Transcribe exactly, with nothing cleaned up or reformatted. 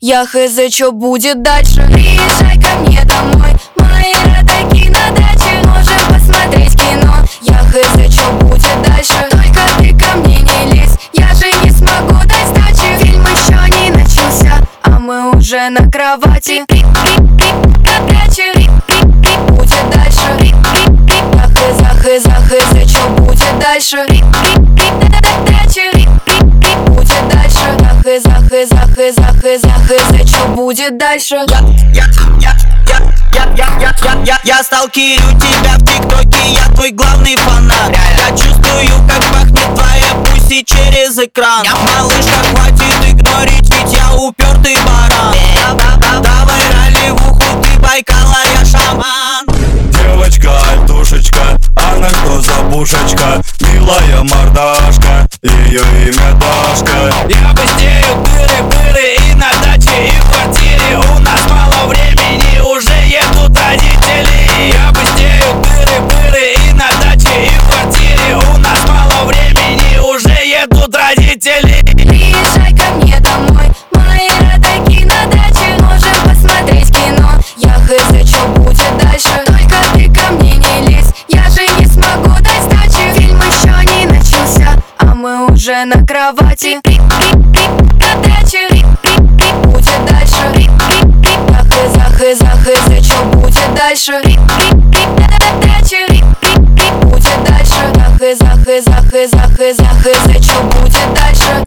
Я хз, чё будет дальше. Приезжай ко мне домой, мои родаки на даче. Можем посмотреть кино. Я хз, чё будет дальше. Только ты ко мне не лезь, я же не смогу дать сдачи. Фильм еще не начался, а мы уже на кровати. Будет дальше. Я хз, хз, хз, чё будет дальше. Будет дальше. Я хз, хз, хз, хз, хз, чё будет дальше. Я, я, я, я, я, я, я, я, я, я сталкерю тебя в тиктоке, я твой главный фанат. Я чувствую, как пахнет твоя пуси через экран. Малышка, хватит игнорить, ведь я упертый баран. Давай ролевуху, ты Байкала, я шаман. Девочка, альтушечка, она что за бушечка? Милая мордашка, ее имя Дашка. Я быстрею дыры-дыры и на даче, и в квартире. У нас мало времени, уже едут родители. Я быстрею дыры-дыры и на даче, и в квартире. У нас мало времени, уже едут родители. Приезжай ко мне домой, мои родаки на даче. Можем посмотреть кино. Я хз, чё будет дальше. Только ты ко мне не лезь, я же не смогу дать сдачи. Фильм еще не начался, а мы уже на кровати. Будет дальше. Я хз, хз, хз, чё будет дальше. Будет дальше. Я хз, хз, хз, хз, хз, чё будет дальше.